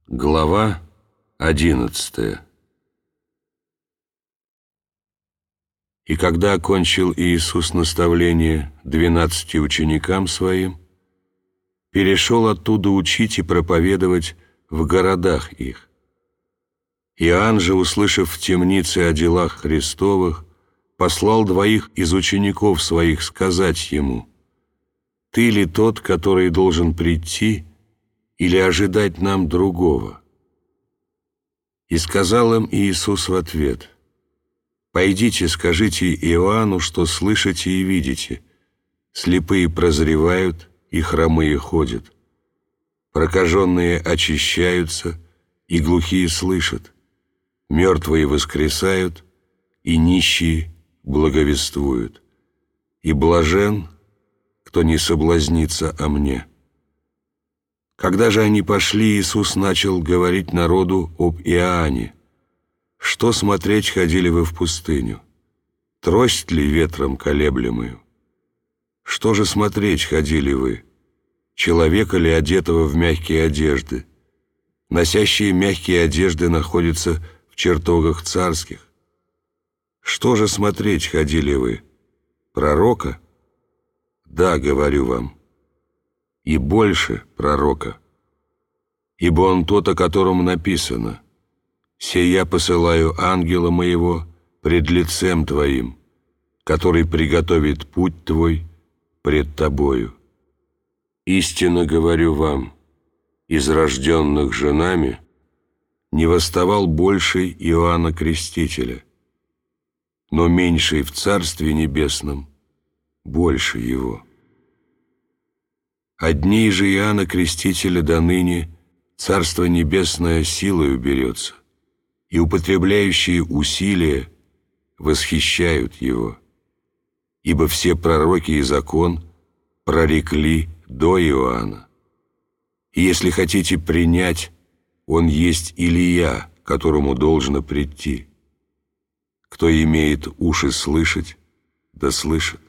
Глава 11. И когда окончил Иисус наставление 12 ученикам Своим, перешел оттуда учить и проповедовать в городах их. Иоанн же, услышав в темнице о делах Христовых, послал 2 из учеников своих сказать ему: «Ты ли тот, который должен прийти, или ожидать нам другого?» И сказал им Иисус в ответ: «Пойдите, скажите Иоанну, что слышите и видите: слепые прозревают, и хромые ходят, прокаженные очищаются, и глухие слышат, мертвые воскресают, и нищие благовествуют, и блажен, кто не соблазнится о мне». Когда же они пошли, Иисус начал говорить народу об Иоанне: «Что смотреть ходили вы в пустыню? Трость ли ветром колеблемую? Что же смотреть ходили вы? Человека ли, одетого в мягкие одежды? Носящие мягкие одежды находятся в чертогах царских. Что же смотреть ходили вы? Пророка? Да, говорю вам, и больше пророка. Ибо он тот, о котором написано: «Се я посылаю ангела моего пред лицем твоим, который приготовит путь твой пред тобою». Истинно говорю вам, из рожденных женами не восставал больший Иоанна Крестителя, но меньший в Царстве Небесном больше его. От дней же Иоанна Крестителя до ныне Царство Небесное силою берется, и употребляющие усилия восхищают его. Ибо все пророки и закон прорекли до Иоанна. И если хотите принять, он есть Илия, которому должно прийти. Кто имеет уши слышать, да слышит.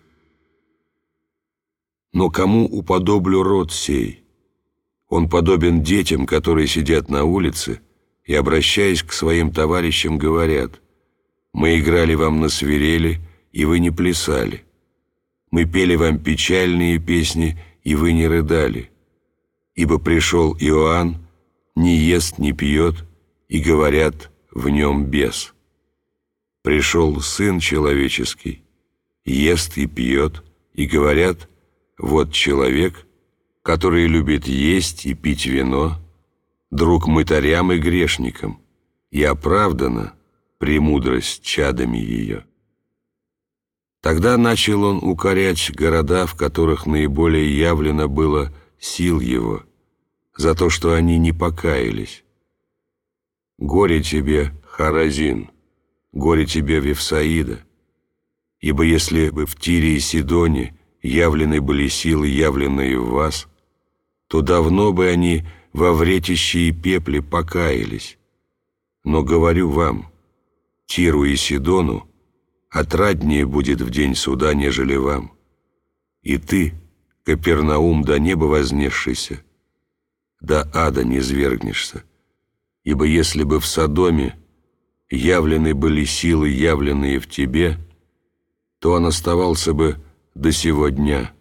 Но кому уподоблю род сей? Он подобен детям, которые сидят на улице и, обращаясь к своим товарищам, говорят: «Мы играли вам на свирели, и вы не плясали. Мы пели вам печальные песни, и вы не рыдали. Ибо пришел Иоанн, не ест, не пьет, и говорят, в нем бес. Пришел Сын Человеческий, ест и пьет, и говорят: вот человек, который любит есть и пить вино, друг мытарям и грешникам, и оправдана премудрость чадами ее». Тогда начал он укорять города, в которых наиболее явлено было сил его, за то, что они не покаялись. «Горе тебе, Хоразин! Горе тебе, Вифсаида! Ибо если бы в Тире и Сидоне явлены были силы, явленные в вас, то давно бы они во вретище и пепле покаялись. Но говорю вам, Тиру и Сидону отраднее будет в день суда, нежели вам. И ты, Капернаум, до неба вознесшийся, до ада не свергнешься. Ибо если бы в Содоме явлены были силы, явленные в тебе, то он оставался бы до сего дня.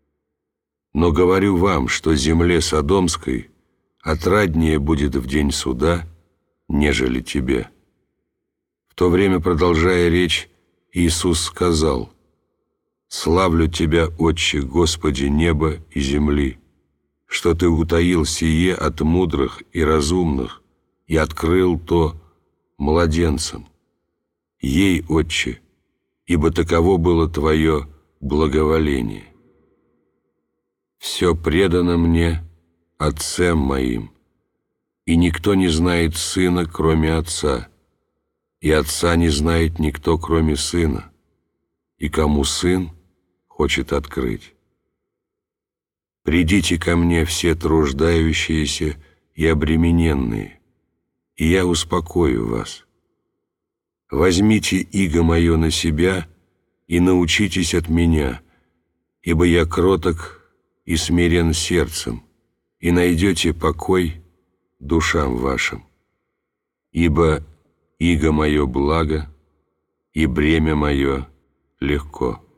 Но говорю вам, что земле Содомской отраднее будет в день суда, нежели тебе». В то время, продолжая речь, Иисус сказал: «Славлю Тебя, Отче, Господи неба и земли, что Ты утаил сие от мудрых и разумных и открыл то младенцам. Ей, Отче, ибо таково было Твое благоволение. Все предано мне Отцем моим, и никто не знает Сына, кроме Отца, и Отца не знает никто, кроме Сына, и кому Сын хочет открыть. Придите ко мне все труждающиеся и обремененные, и я успокою вас. Возьмите иго мое на себя и научитесь от меня, ибо я кроток и смирен сердцем, и найдете покой душам вашим. Ибо иго мое благо, и бремя мое легко».